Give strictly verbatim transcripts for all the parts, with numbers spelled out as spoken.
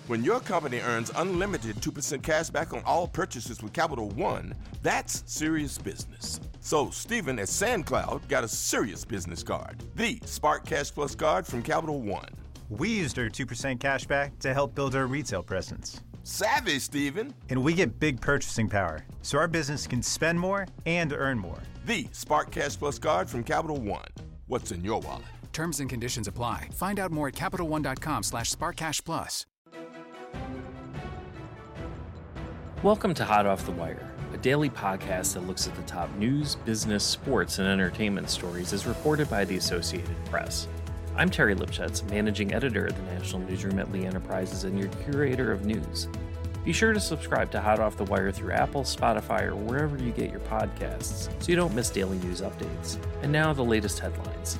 When your company earns unlimited two percent cash back on all purchases with Capital One, that's serious business. So Stephen at SandCloud got a serious business card, the Spark Cash Plus card from Capital One. We used our two percent cash back to help build our retail presence. Savvy, Stephen. And we get big purchasing power, so our business can spend more and earn more. The Spark Cash Plus card from Capital One. What's in your wallet? Terms and conditions apply. Find out more at CapitalOne.com slash SparkCashPlus. Welcome to Hot Off the Wire, a daily podcast that looks at the top news, business, sports, and entertainment stories as reported by the Associated Press. I'm Terry Lipschutz, managing editor at the National Newsroom at Lee Enterprises and your curator of news. Be sure to subscribe to Hot Off the Wire through Apple, Spotify, or wherever you get your podcasts so you don't miss daily news updates. And now the latest headlines.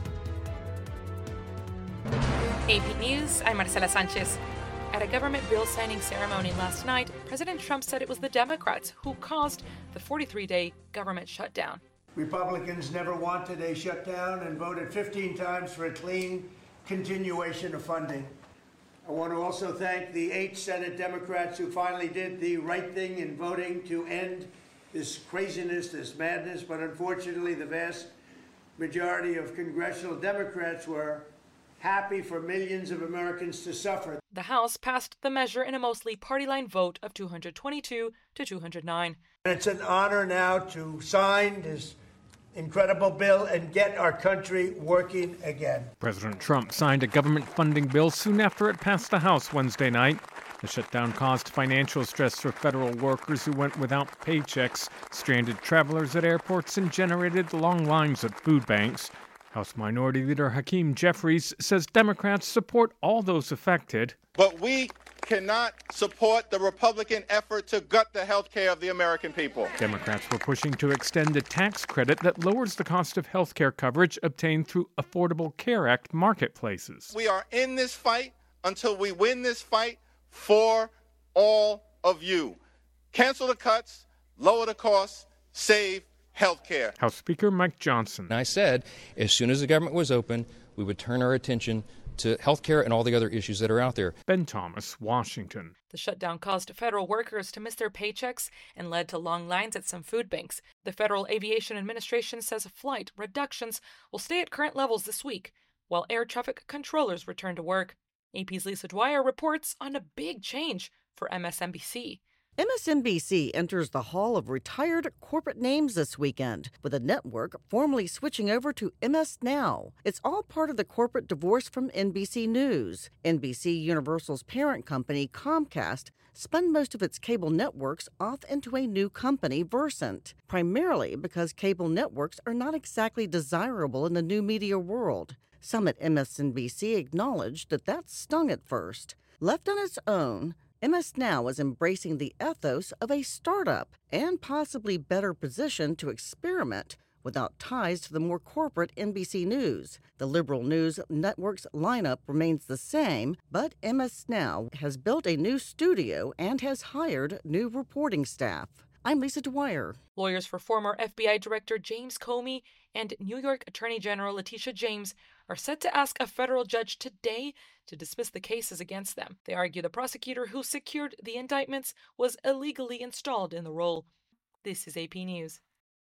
A P News, I'm Marcela Sanchez. At a government bill signing ceremony last night, President Trump said it was the Democrats who caused the forty-three day government shutdown. Republicans never wanted a shutdown and voted fifteen times for a clean continuation of funding. I want to also thank the eight Senate Democrats who finally did the right thing in voting to end this craziness, this madness, but unfortunately the vast majority of congressional Democrats were happy for millions of Americans to suffer. The House passed the measure in a mostly party-line vote of two hundred twenty-two to two hundred nine. It's an honor now to sign this incredible bill and get our country working again. President Trump signed a government funding bill soon after it passed the House Wednesday night. The shutdown caused financial stress for federal workers who went without paychecks, stranded travelers at airports, and generated long lines at food banks. House Minority Leader Hakeem Jeffries says Democrats support all those affected. But we cannot support the Republican effort to gut the health care of the American people. Democrats were pushing to extend a tax credit that lowers the cost of health care coverage obtained through Affordable Care Act marketplaces. We are in this fight until we win this fight for all of you. Cancel the cuts, lower the costs, save health care. House Speaker Mike Johnson. I said as soon as the government was open, we would turn our attention to health care and all the other issues that are out there. Ben Thomas, Washington. The shutdown caused federal workers to miss their paychecks and led to long lines at some food banks. The Federal Aviation Administration says flight reductions will stay at current levels this week, while air traffic controllers return to work. A P's Lisa Dwyer reports on a big change for M S N B C. M S N B C enters the Hall of Retired Corporate Names this weekend, with the network formally switching over to M S Now. It's all part of the corporate divorce from N B C News. N B C Universal's parent company, Comcast, spun most of its cable networks off into a new company, Versant, primarily because cable networks are not exactly desirable in the new media world. Some at M S N B C acknowledged that that stung at first. Left on its own, M S Now is embracing the ethos of a startup and possibly better positioned to experiment without ties to the more corporate N B C News. The liberal news network's lineup remains the same, but M S Now has built a new studio and has hired new reporting staff. I'm Lisa Dwyer. Lawyers for former F B I Director James Comey and New York Attorney General Letitia James are set to ask a federal judge today to dismiss the cases against them. They argue the prosecutor who secured the indictments was illegally installed in the role. This is A P News.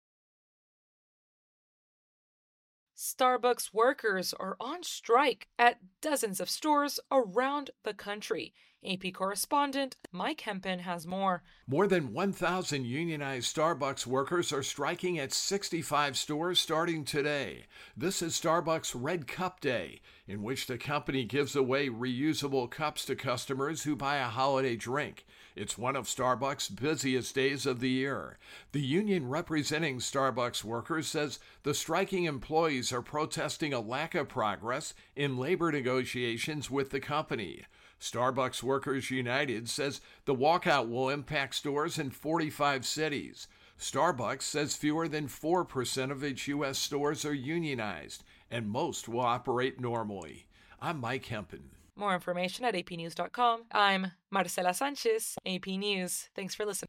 Starbucks workers are on strike at dozens of stores around the country. A P correspondent Mike Hempen has more. More than one thousand unionized Starbucks workers are striking at sixty-five stores starting today. This is Starbucks Red Cup Day, in which the company gives away reusable cups to customers who buy a holiday drink. It's one of Starbucks' busiest days of the year. The union representing Starbucks workers says the striking employees are protesting a lack of progress in labor negotiations with the company. Starbucks Workers United says the walkout will impact stores in forty-five cities. Starbucks says fewer than four percent of its U S stores are unionized, and most will operate normally. I'm Mike Hempen. More information at A P news dot com. I'm Marcela Sanchez, A P News. Thanks for listening.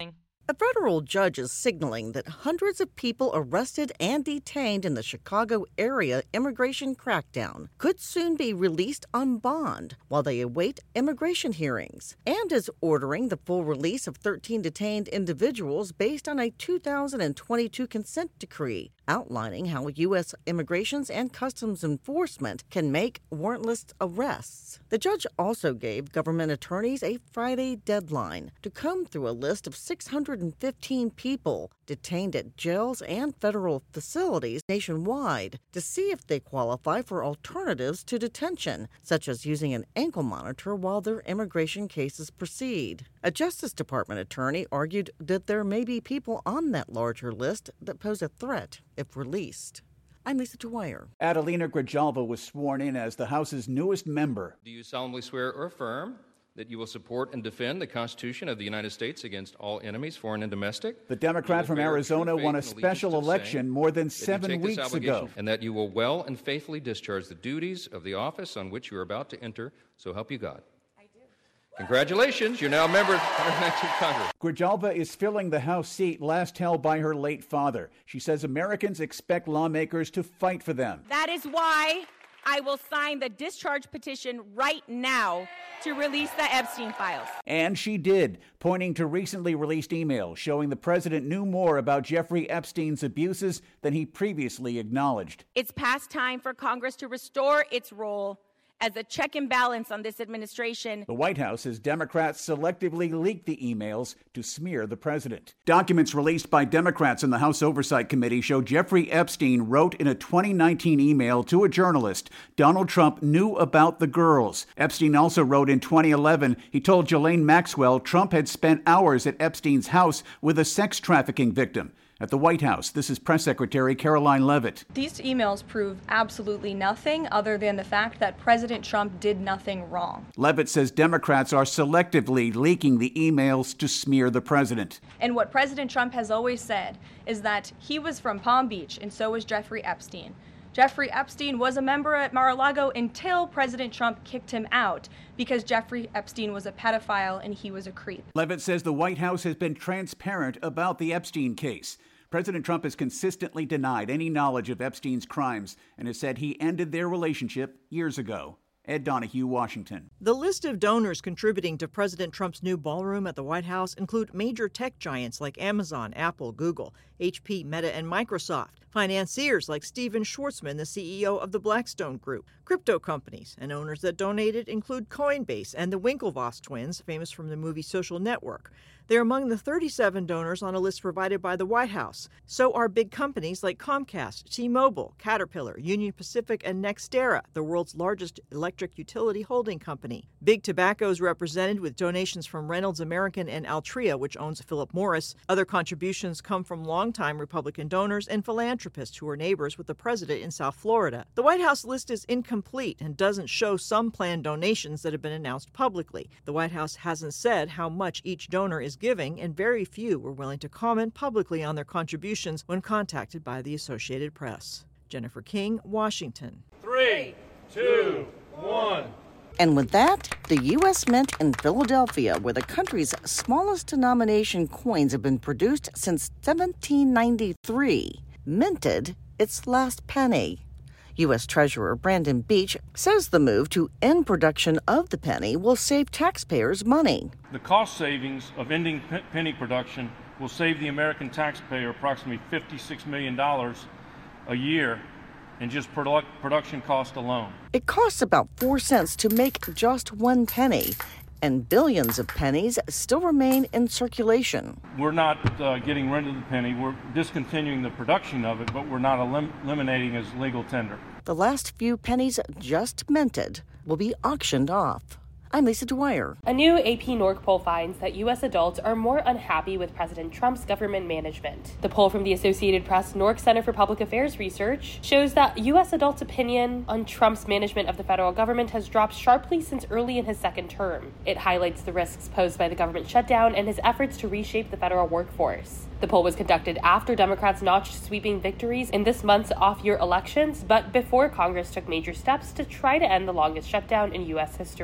A federal judge is signaling that hundreds of people arrested and detained in the Chicago area immigration crackdown could soon be released on bond while they await immigration hearings, and is ordering the full release of thirteen detained individuals based on a two thousand twenty-two consent decree outlining how U S Immigration and Customs Enforcement can make warrantless arrests. The judge also gave government attorneys a Friday deadline to comb through a list of six hundred fifteen people detained at jails and federal facilities nationwide to see if they qualify for alternatives to detention, such as using an ankle monitor while their immigration cases proceed. A Justice Department attorney argued that there may be people on that larger list that pose a threat if released. I'm Lisa Dwyer. Adelina Grijalva was sworn in as the House's newest member. Do you solemnly swear or affirm that you will support and defend the Constitution of the United States against all enemies, foreign and domestic? The Democrat from Arizona won a special election more than seven weeks ago. And that you will well and faithfully discharge the duties of the office on which you are about to enter, so help you God. I do. Congratulations, you're now a member of the one hundred nineteenth Congress. Grijalva is filling the House seat last held by her late father. She says Americans expect lawmakers to fight for them. That is why I will sign the discharge petition right now to release the Epstein files. And she did, pointing to recently released emails showing the president knew more about Jeffrey Epstein's abuses than he previously acknowledged. It's past time for Congress to restore its role as a check and balance on this administration. The White House says Democrats selectively leaked the emails to smear the president. Documents released by Democrats in the House Oversight Committee show Jeffrey Epstein wrote in a twenty nineteen email to a journalist, Donald Trump knew about the girls. Epstein also wrote in twenty eleven he told Ghislaine Maxwell Trump had spent hours at Epstein's house with a sex trafficking victim. At the White House, this is Press Secretary Caroline Leavitt. These emails prove absolutely nothing other than the fact that President Trump did nothing wrong. Leavitt says Democrats are selectively leaking the emails to smear the president. And what President Trump has always said is that he was from Palm Beach, and so was Jeffrey Epstein. Jeffrey Epstein was a member at Mar-a-Lago until President Trump kicked him out because Jeffrey Epstein was a pedophile and he was a creep. Leavitt says the White House has been transparent about the Epstein case. President Trump has consistently denied any knowledge of Epstein's crimes and has said he ended their relationship years ago. Ed Donahue, Washington. The list of donors contributing to President Trump's new ballroom at the White House include major tech giants like Amazon, Apple, Google, H P, Meta, and Microsoft, financiers like Steven Schwarzman, the C E O of the Blackstone Group, crypto companies, and owners that donated include Coinbase and the Winklevoss twins, famous from the movie Social Network. They're among the thirty-seven donors on a list provided by the White House. So are big companies like Comcast, T-Mobile, Caterpillar, Union Pacific, and NextEra, the world's largest electric utility holding company. Big Tobacco is represented with donations from Reynolds American and Altria, which owns Philip Morris. Other contributions come from longtime Republican donors and philanthropists who are neighbors with the president in South Florida. The White House list is incomplete and doesn't show some planned donations that have been announced publicly. The White House hasn't said how much each donor is giving, and very few were willing to comment publicly on their contributions when contacted by the Associated Press. Jennifer King, Washington. Three, two, one. And with that, the U S Mint in Philadelphia, where the country's smallest denomination coins have been produced since seventeen ninety-three, minted its last penny. U S Treasurer Brandon Beach says the move to end production of the penny will save taxpayers money. The cost savings of ending pe- penny production will save the American taxpayer approximately fifty-six million dollars a year in just produ- production cost alone. It costs about four cents to make just one penny, and billions of pennies still remain in circulation. We're not uh, getting rid of the penny. We're discontinuing the production of it, but we're not elim- eliminating as legal tender. The last few pennies just minted will be auctioned off. I'm Lisa Dwyer. A new A P NORC poll finds that U S adults are more unhappy with President Trump's government management. The poll from the Associated Press NORC Center for Public Affairs Research shows that U S adults' opinion on Trump's management of the federal government has dropped sharply since early in his second term. It highlights the risks posed by the government shutdown and his efforts to reshape the federal workforce. The poll was conducted after Democrats notched sweeping victories in this month's off-year elections, but before Congress took major steps to try to end the longest shutdown in U S history.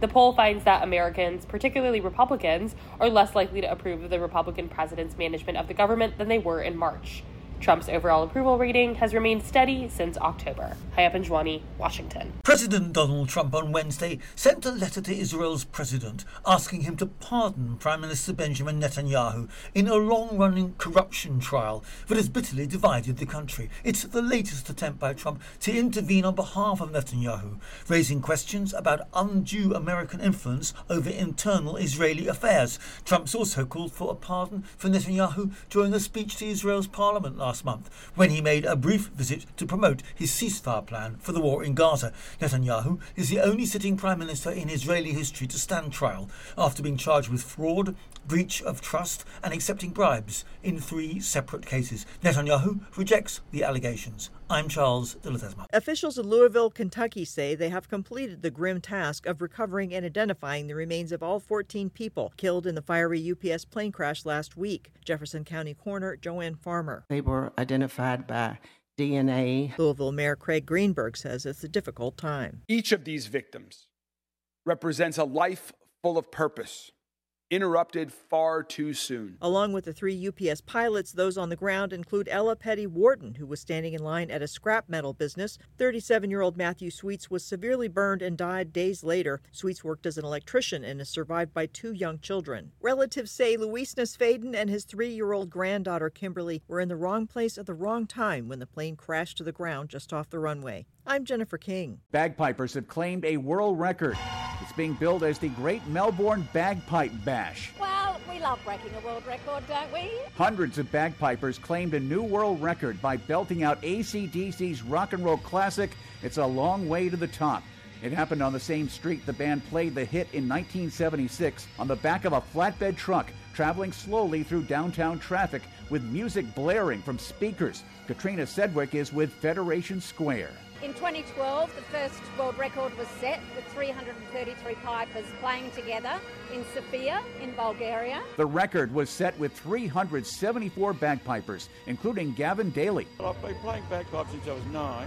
The poll finds that Americans, particularly Republicans, are less likely to approve of the Republican president's management of the government than they were in March. Trump's overall approval rating has remained steady since October. Hayat Panjwani, Washington. President Donald Trump on Wednesday sent a letter to Israel's president asking him to pardon Prime Minister Benjamin Netanyahu in a long-running corruption trial that has bitterly divided the country. It's the latest attempt by Trump to intervene on behalf of Netanyahu, raising questions about undue American influence over internal Israeli affairs. Trump's also called for a pardon for Netanyahu during a speech to Israel's parliament last month, when he made a brief visit to promote his ceasefire plan for the war in Gaza. Netanyahu is the only sitting prime minister in Israeli history to stand trial after being charged with fraud, breach of trust and accepting bribes in three separate cases. Netanyahu rejects the allegations. I'm Charles de Ledesma. Officials in Louisville, Kentucky say they have completed the grim task of recovering and identifying the remains of all fourteen people killed in the fiery U P S plane crash last week. Jefferson County Coroner Joanne Farmer. They were identified by D N A. Louisville Mayor Craig Greenberg says it's a difficult time. Each of these victims represents a life full of purpose, interrupted far too soon. Along with the three U P S pilots, those on the ground include Ella Petty Wharton, who was standing in line at a scrap metal business. thirty-seven-year-old Matthew Sweets was severely burned and died days later. Sweets worked as an electrician and is survived by two young children. Relatives say Luis Nesfaden and his three-year-old granddaughter Kimberly were in the wrong place at the wrong time when the plane crashed to the ground just off the runway. I'm Jennifer King. Bagpipers have claimed a world record. It's being billed as the Great Melbourne Bagpipe Bash. Well, we love breaking a world record, don't we? Hundreds of bagpipers claimed a new world record by belting out A C D C's rock and roll classic, It's a Long Way to the Top. It happened on the same street the band played the hit in nineteen seventy-six on the back of a flatbed truck, traveling slowly through downtown traffic with music blaring from speakers. Katrina Sedgwick is with Federation Square. In twenty twelve, the first world record was set with three hundred thirty-three pipers playing together in Sofia, in Bulgaria. The record was set with three hundred seventy-four bagpipers, including Gavin Daly. I've been playing bagpipes since I was nine,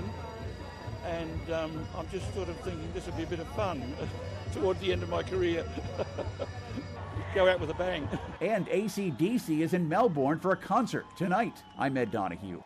and um, I'm just sort of thinking this would be a bit of fun towards the end of my career. Go out with a bang. And A C D C is in Melbourne for a concert tonight. I'm Ed Donahue.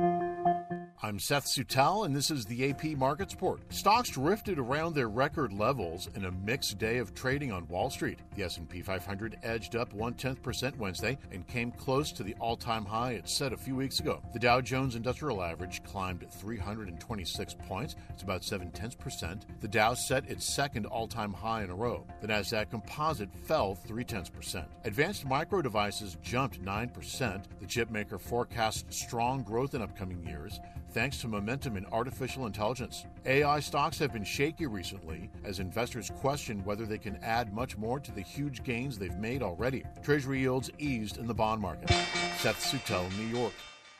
I'm Seth Sutel, and this is the A P Markets Report. Stocks drifted around their record levels in a mixed day of trading on Wall Street. The S and P five hundred edged up one-tenth percent Wednesday and came close to the all-time high it set a few weeks ago. The Dow Jones Industrial Average climbed three hundred twenty-six points. It's about seven-tenths percent. The Dow set its second all-time high in a row. The Nasdaq Composite fell three-tenths percent. Advanced Micro Devices jumped nine percent. The chip maker forecasts strong growth in upcoming years, thanks to momentum in artificial intelligence. A I stocks have been shaky recently as investors question whether they can add much more to the huge gains they've made already. Treasury yields eased in the bond market. Seth Sutel, New York.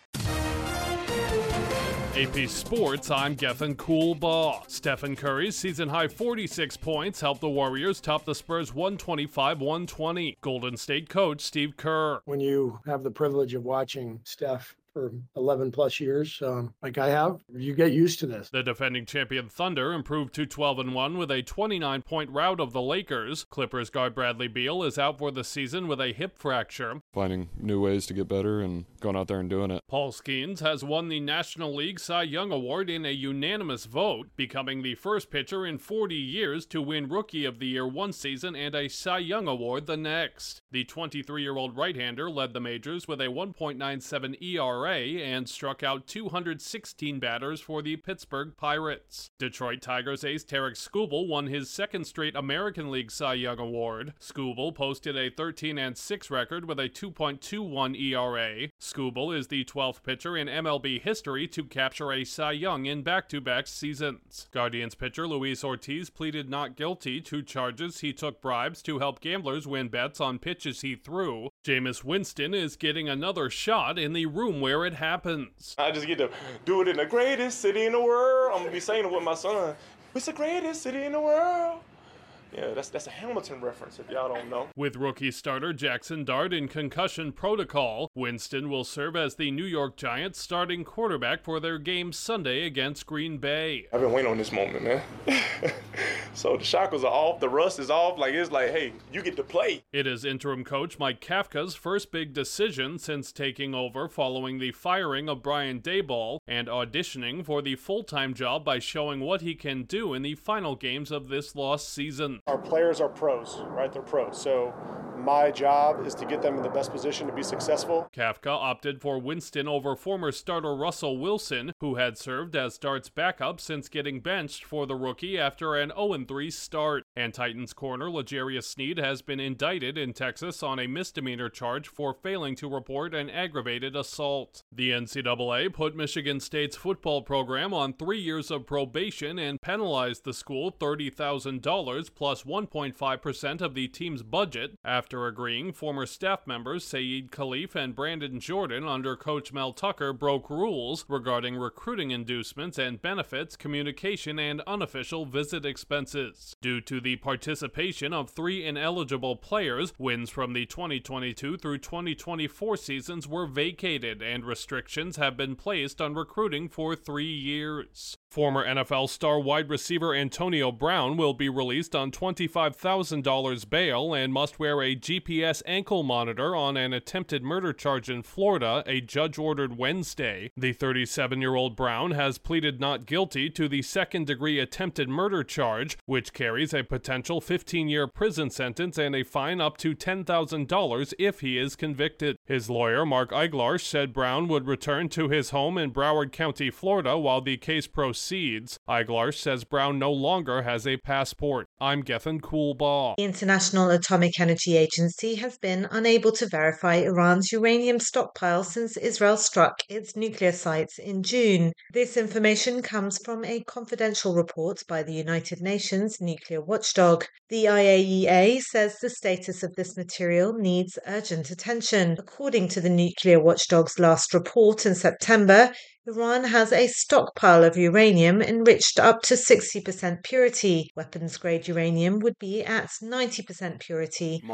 A P Sports, I'm Gethin Coolbaugh. Stephen Curry's season-high forty-six points helped the Warriors top the Spurs one twenty-five one twenty. Golden State coach Steve Kerr. When you have the privilege of watching Steph for eleven plus years, um, like I have, you get used to this. The defending champion Thunder improved to twelve and one with a twenty-nine point rout of the Lakers. Clippers guard Bradley Beal is out for the season with a hip fracture. Finding new ways to get better and going out there and doing it. Paul Skeens has won the National League Cy Young Award in a unanimous vote, becoming the first pitcher in forty years to win Rookie of the Year one season and a Cy Young Award the next. The twenty-three-year-old right-hander led the majors with a one point nine seven E R A and struck out two hundred sixteen batters for the Pittsburgh Pirates. Detroit Tigers ace Tarek Skubal won his second straight American League Cy Young Award. Skubal posted a thirteen and six record with a two point two one E R A. Skubal is the twelfth pitcher in M L B history to capture a Cy Young in back-to-back seasons. Guardians pitcher Luis Ortiz pleaded not guilty to charges he took bribes to help gamblers win bets on pitches he threw. Jameis Winston is getting another shot in the room where it happens. I just get to do it in the greatest city in the world. I'm gonna be saying it with my son. It's the greatest city in the world. Yeah, that's that's a Hamilton reference if y'all don't know. With rookie starter Jackson Dart in concussion protocol, Winston will serve as the New York Giants starting quarterback for their game Sunday against Green Bay. I've been waiting on this moment, man. So the shackles are off, the rust is off. Like, it's like, hey, you get to play. It is interim coach Mike Kafka's first big decision since taking over following the firing of Brian Daboll and auditioning for the full-time job by showing what he can do in the final games of this lost season. Our players are pros, right? They're pros. So my job is to get them in the best position to be successful. Kafka opted for Winston over former starter Russell Wilson, who had served as Dart's backup since getting benched for the rookie after an oh and three start. And Titans corner L'Jarius Sneed has been indicted in Texas on a misdemeanor charge for failing to report an aggravated assault. The N C double A put Michigan State's football program on three years of probation and penalized the school thirty thousand dollars plus one point five percent of the team's budget after agreeing former staff members Saeed Khalif and Brandon Jordan under Coach Mel Tucker broke rules regarding recruiting inducements and benefits, communication, and unofficial visit expenses. Due to the participation of three ineligible players, wins from the twenty twenty-two through twenty twenty-four seasons were vacated and restrictions have been placed on recruiting for three years. Former N F L star wide receiver Antonio Brown will be released on twenty-five thousand dollars bail and must wear a G P S ankle monitor on an attempted murder charge in Florida, a judge ordered Wednesday. The thirty-seven-year-old Brown has pleaded not guilty to the second-degree attempted murder charge, which carries a potential fifteen-year prison sentence and a fine up to ten thousand dollars if he is convicted. His lawyer, Mark Eiglarsh, said Brown would return to his home in Broward County, Florida, while the case proceeds. Eiglarsh says Brown no longer has a passport. I'm Gethin Coolbaugh. The International Atomic Energy Agency has been unable to verify Iran's uranium stockpile since Israel struck its nuclear sites in June. This information comes from a confidential report by the United Nations nuclear watchdog. The I A E A says the status of this material needs urgent attention. According to the nuclear watchdog's last report in September, Iran has a stockpile of uranium enriched up to sixty percent purity. Weapons-grade uranium would be at ninety percent purity.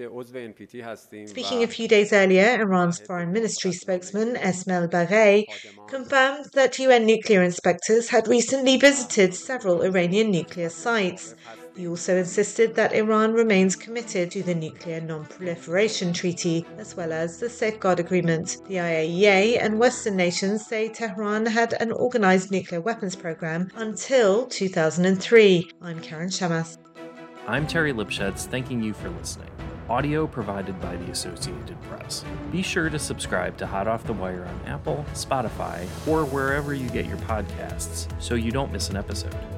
Speaking a few days earlier, Iran's Foreign Ministry spokesman Esmail Baghaei confirmed that U N nuclear inspectors had recently visited several Iranian nuclear sites. He also insisted that Iran remains committed to the Nuclear Non-Proliferation Treaty, as well as the Safeguard Agreement. The I A E A and Western nations say Tehran had an organized nuclear weapons program until two thousand three. I'm Karen Shamas. I'm Terry Lipschutz, thanking you for listening. Audio provided by the Associated Press. Be sure to subscribe to Hot Off the Wire on Apple, Spotify, or wherever you get your podcasts so you don't miss an episode.